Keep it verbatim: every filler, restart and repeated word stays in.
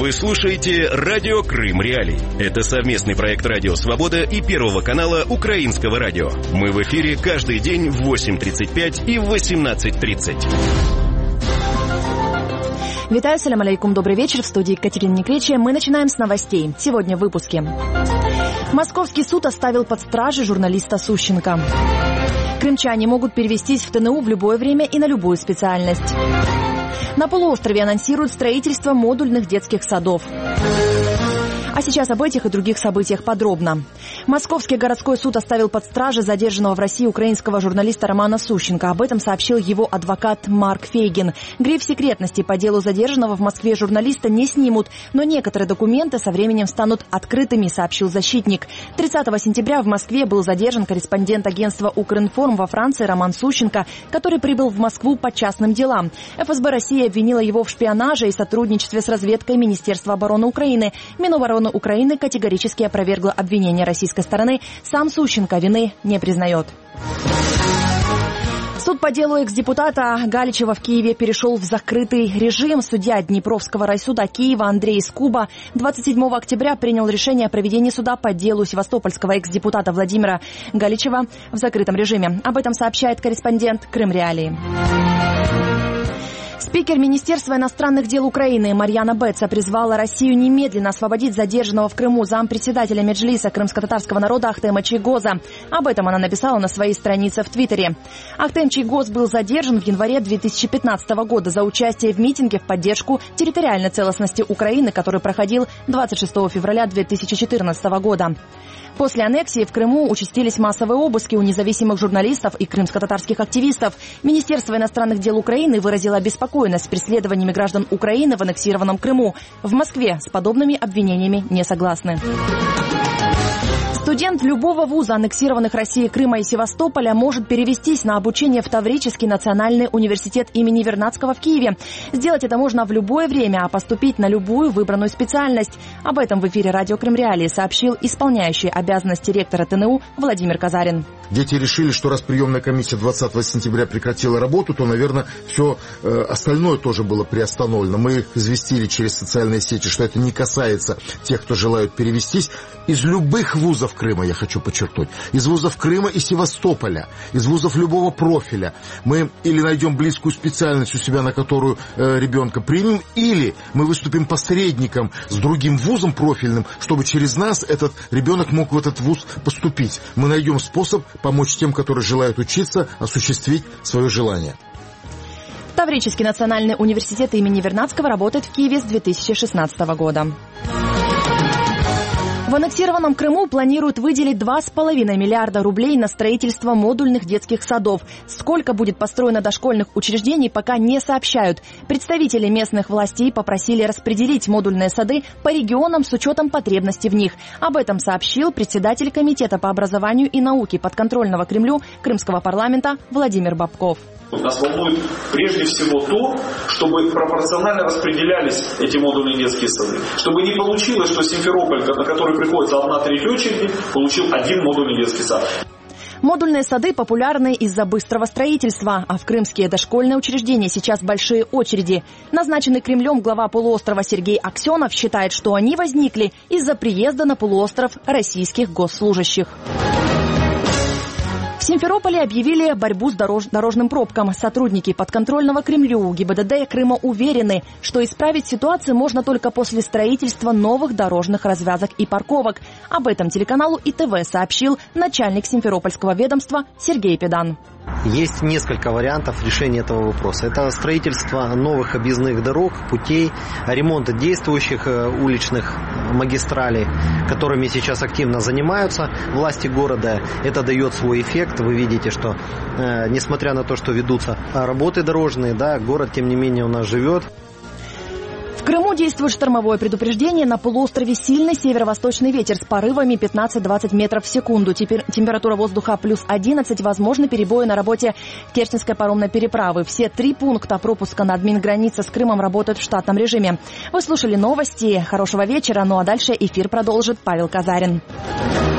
Вы слушаете «Радио Крым Реалии». Это совместный проект «Радио Свобода» и Первого канала Украинского радио. Мы в эфире каждый день в восемь тридцать пять и в восемнадцать тридцать. Витаю, салям алейкум, добрый вечер. В студии Екатерина Некречия. Мы начинаем с новостей. Сегодня в выпуске. Московский суд оставил под стражей журналиста Сущенко. Крымчане могут перевестись в ТНУ в любое время и на любую специальность. На полуострове анонсируют строительство модульных детских садов. А сейчас об этих и других событиях подробно. Московский городской суд оставил под стражей задержанного в России украинского журналиста Романа Сущенко. Об этом сообщил его адвокат Марк Фейгин. Гриф секретности по делу задержанного в Москве журналиста не снимут, но некоторые документы со временем станут открытыми, сообщил защитник. тридцатого сентября в Москве был задержан корреспондент агентства «Укринформ» во Франции Роман Сущенко, который прибыл в Москву по частным делам. эф эс бэ России обвинила его в шпионаже и сотрудничестве с разведкой Министерства обороны Украины. Минобороны Украины категорически опровергла обвинения российской стороны. Сам Сущенко вины не признает. Суд по делу экс-депутата Галичева в Киеве перешел в закрытый режим. Судья Днепровского райсуда Киева Андрей Скуба двадцать седьмого октября принял решение о проведении суда по делу севастопольского экс-депутата Владимира Галичева в закрытом режиме. Об этом сообщает корреспондент Крым Реалии. Спикер Министерства иностранных дел Украины Марьяна Беца призвала Россию немедленно освободить задержанного в Крыму зампредседателя Меджлиса крымско-татарского народа Ахтема Чийгоза. Об этом она написала на своей странице в Твиттере. Ахтем Чийгоз был задержан в январе две тысячи пятнадцатого года за участие в митинге в поддержку территориальной целостности Украины, который проходил двадцать шестого февраля две тысячи четырнадцатого года. После аннексии в Крыму участились массовые обыски у независимых журналистов и крымско-татарских активистов. Министерство иностранных дел Украины выразило обеспокоенность преследованиями граждан Украины в аннексированном Крыму. В Москве с подобными обвинениями не согласны. Студент любого вуза, аннексированных Россией Крыма и Севастополя, может перевестись на обучение в Таврический национальный университет имени Вернадского в Киеве. Сделать это можно в любое время, а поступить на любую выбранную специальность. Об этом в эфире «Радио Крым Реалии» сообщил исполняющий обязанности ректора ТНУ Владимир Казарин. Дети решили, что раз приемная комиссия двадцатого сентября прекратила работу, то, наверное, все э, остальное тоже было приостановлено. Мы их известили через социальные сети, что это не касается тех, кто желают перевестись. Из любых вузов Крыма, я хочу подчеркнуть, из вузов Крыма и Севастополя, из вузов любого профиля, мы или найдем близкую специальность у себя, на которую э, ребенка примем, или мы выступим посредником с другим вузом профильным, чтобы через нас этот ребенок мог в этот вуз поступить. Мы найдем способ помочь тем, которые желают учиться, осуществить свое желание. Таврический национальный университет имени Вернадского работает в Киеве с две тысячи шестнадцатого года. В аннексированном Крыму планируют выделить два с половиной миллиарда рублей на строительство модульных детских садов. Сколько будет построено дошкольных учреждений, пока не сообщают. Представители местных властей попросили распределить модульные сады по регионам с учетом потребностей в них. Об этом сообщил председатель Комитета по образованию и науке подконтрольного Кремлю Крымского парламента Владимир Бабков. Нас волнует прежде всего то, чтобы пропорционально распределялись эти модульные детские сады. Чтобы не получилось, что Симферополь, на который приходится одна треть очереди, получил один модульный детский сад. Модульные сады популярны из-за быстрого строительства, а в крымские дошкольные учреждения сейчас большие очереди. Назначенный Кремлем глава полуострова Сергей Аксенов считает, что они возникли из-за приезда на полуостров российских госслужащих. В Симферополе объявили борьбу с дорож... дорожным пробкам. Сотрудники подконтрольного Кремлю ГИБДД Крыма уверены, что исправить ситуацию можно только после строительства новых дорожных развязок и парковок. Об этом телеканалу И Тэ Вэ сообщил начальник Симферопольского ведомства Сергей Педан. Есть несколько вариантов решения этого вопроса. Это строительство новых объездных дорог, путей, ремонт действующих уличных магистралей, которыми сейчас активно занимаются власти города. Это дает свой эффект. Вы видите, что э, несмотря на то, что ведутся работы дорожные, да, город, тем не менее, у нас живет. В Крыму действует штормовое предупреждение. На полуострове сильный северо-восточный ветер с порывами пятнадцать-двадцать метров в секунду. Теперь температура воздуха плюс одиннадцать. Возможны перебои на работе Керченской паромной переправы. Все три пункта пропуска на админгранице с Крымом работают в штатном режиме. Вы слушали новости. Хорошего вечера. Ну а дальше эфир продолжит Павел Казарин.